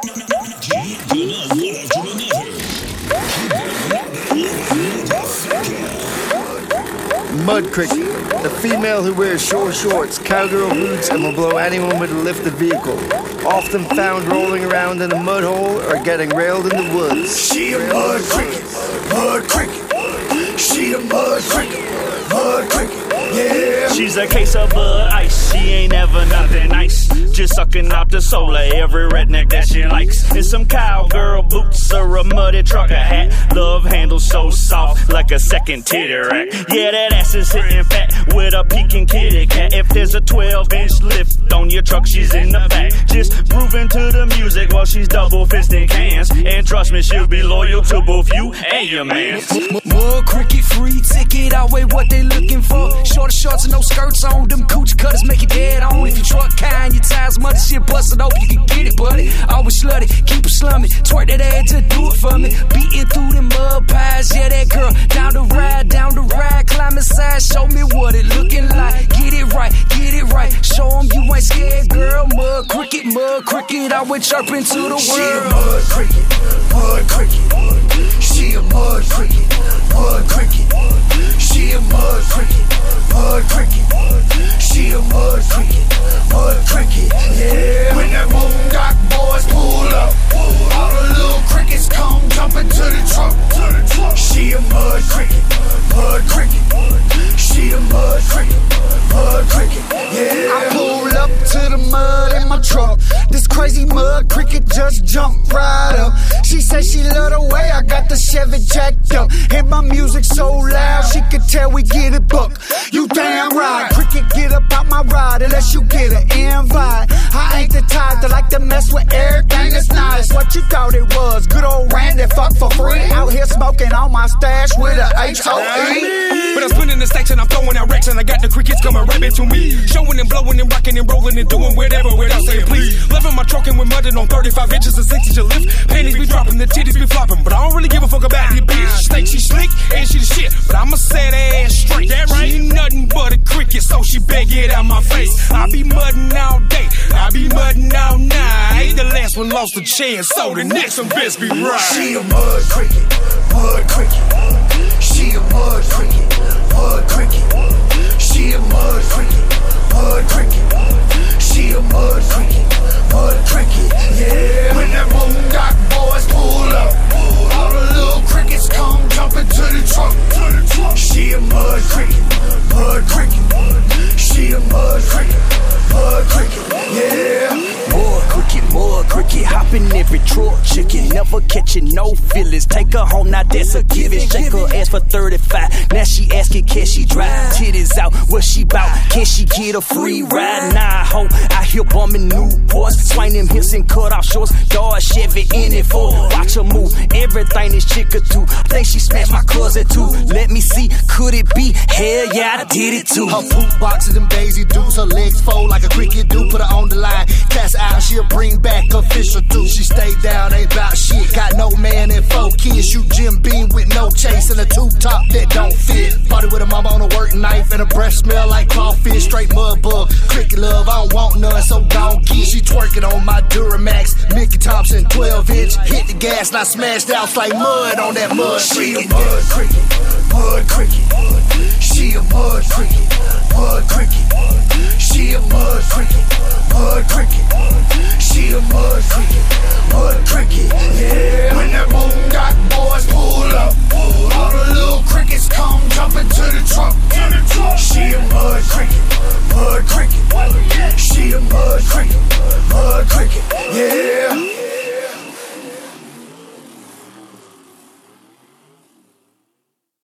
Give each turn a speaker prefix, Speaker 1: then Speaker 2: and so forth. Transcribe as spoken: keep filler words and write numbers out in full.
Speaker 1: Mud cricket, the female who wears short shorts, cowgirl boots, and will blow anyone with a lifted vehicle. Often found rolling around in a mud hole or getting railed in the woods.
Speaker 2: She a mud cricket, mud cricket. She a mud cricket, mud cricket. Yeah.
Speaker 3: She's a case of Bud Ice. She ain't ever nothing nice. Just sucking out the soul of every redneck that she likes. It's some cowgirl boots or a muddy trucker hat. Love handle so soft like a second titty rack. Yeah, that ass is sitting fat with a peeking kitty cat. If there's a twelve inch lift on your truck, she's in the back. Just grooving to the music while she's double fisting cans. And trust me, she'll be loyal to both you and your man.
Speaker 4: Mud cricket, free ticket, outweigh what they looking for. Shorter shorts and no skirts on, them coochie cutters make it dead on. If you truck kind, your tires muddy, shit busted open, you can get it, buddy. Always slutty, keep it slumming, twerk that ass to do it for me. Beating through them mud pies, yeah, that girl. Down the ride, down the ride, climb inside, show me what it looking like. Get it right, get it right, show them you ain't scared, girl. Mud cricket, mud cricket, I went chirping to the world.
Speaker 2: She a mud cricket, mud cricket. She a mud cricket, mud cricket. She a mud cricket, mud cricket. She a mud cricket, mud cricket. Yeah. When that Moondog boys pull up, all the little crickets come jumping to the truck. She a mud cricket, mud cricket. She a mud cricket, mud cricket. Yeah.
Speaker 5: I pull up to the mud in my truck. This crazy mud cricket just jumped right up. She said she love the way I got the Chevy jacked up. And my music so loud, she could tell we get it booked. You damn right, cricket, get up out my ride unless you get an invite. I ain't the type that like to mess with everything that's nice. What you thought it was, good old Randy, fuck for free. Out here smoking on my stash with a H O E.
Speaker 4: But I'm spinning the stacks and I'm throwing out racks and I got the crickets coming right back to me. Showing and blowing and rocking and rolling and doing whatever without saying please. Loving my trucking with mudding on thirty-five inches and six inch lift. Panties be dropping, the titties be flopping, but I don't really give a fuck about this bitch. Think she slick and she the shit, but I'ma set her ass straight. That right? She ain't nothing but a cricket, so she better get out my face. I be mudding all day, I be mudding all night. The last one lost a chance, so the next one best be right.
Speaker 2: She a mud cricket, mud cricket. She a mud cricket, mud cricket. She a mud cricket, mud cricket. She a mud cricket, mud cricket. Yeah. When that Moondog boys pull up, all the little crickets come jumping to the truck. She a mud cricket, mud cricket. She a mud cricket, mud cricket. Yeah.
Speaker 4: Mud cricket, mud cricket, hopping every truck, chicken, never catching no feelings. Take her home, now that's a given. Shake her ass for thirty-five, now she asking can she drive? Titties out, what she bout? Can she get a free ride? Nah, ho, I hear bumming Newports, swing them hips and cut off shorts. Dodge Chevy in it for, watch her move, everything this chick could do. Think she smashed my cousin too. Let me see, could it be? Hell yeah, I did it too.
Speaker 5: Her poop boxes and Daisy Dukes, her legs fold like a cricket do. Put her on the line, cast out, she'll bring back official too. She stay down, ain't about shit. Got no man and four kids. Shoot Jim Beam with no chase and a tube top that don't fit. Party with a mama on a work knife and a breath smell like crawfish. Straight mud bug, cricket love, I don't want none, so don't get. She twerking on my Duramax, Mickey Thompson twelve inch. Hit the gas and I smashed out like mud on that mud.
Speaker 2: She a mud cricket, mud cricket. She a mud cricket, mud cricket. She a mud cricket, mud cricket. She a mud cricket, mud cricket. Yeah. When that Moondog boys pull up, all the little crickets come jumping to the truck. She a mud cricket, mud cricket.